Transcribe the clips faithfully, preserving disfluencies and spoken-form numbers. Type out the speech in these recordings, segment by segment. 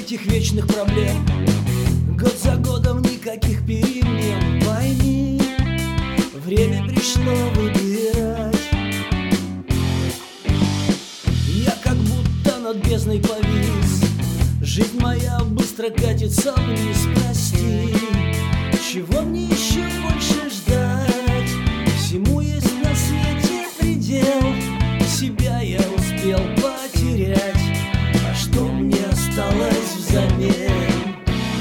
этих вечных проблем. Год за годом никаких перемен. Пойми, время пришло выбирать. Я как будто над бездной повис. Жизнь моя быстро катится вниз. Прости, чего мне еще больше ждать? Всему есть на свете предел. Себя я успел потерять, а что мне осталось взамен?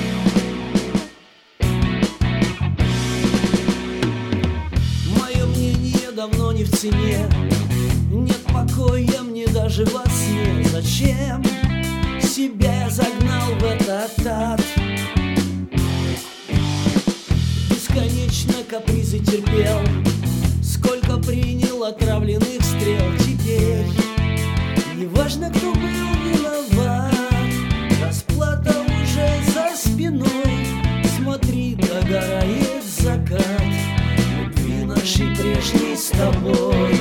Мое мнение давно не в цене. Нет покоя мне даже во сне. Зачем себя я загнал в этот ад? Бесконечно капризы терпел, сколько принял отравленных стрел. Теперь неважно, кто был виноват, расплата уже за спиной. Смотри, догорает закат любви нашей прежней с тобой.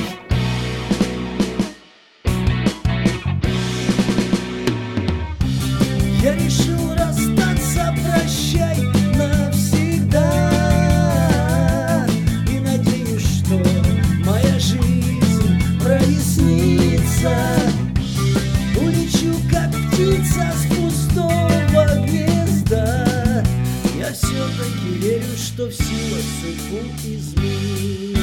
Я решил расстаться, прощай навсегда. И надеюсь, что моя жизнь прояснится. Улечу, как птица с пустого гнезда. Я все-таки верю, что в силах судьбу изменить.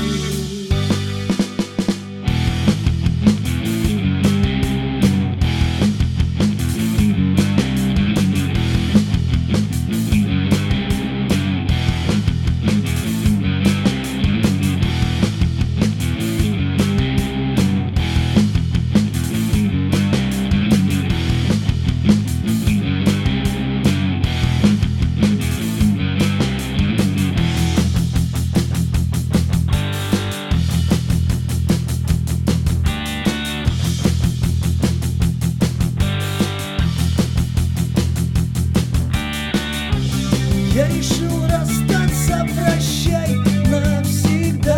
Я решил расстаться, прощай навсегда.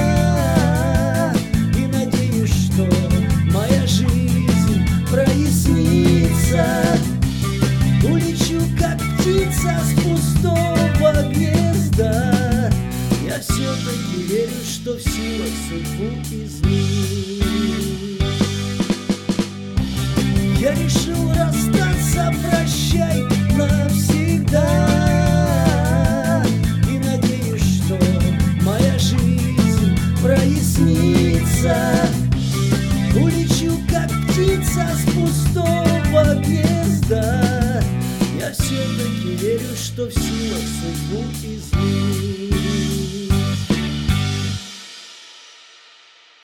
И надеюсь, что моя жизнь прояснится. Улечу, как птица с пустого гнезда. Я все-таки верю, что в силах судьбу изменить. Я решил расстаться, прощай навсегда. Прояснится. Улечу, как птица с пустого гнезда. Я все-таки верю, что в силах судьбу изменить.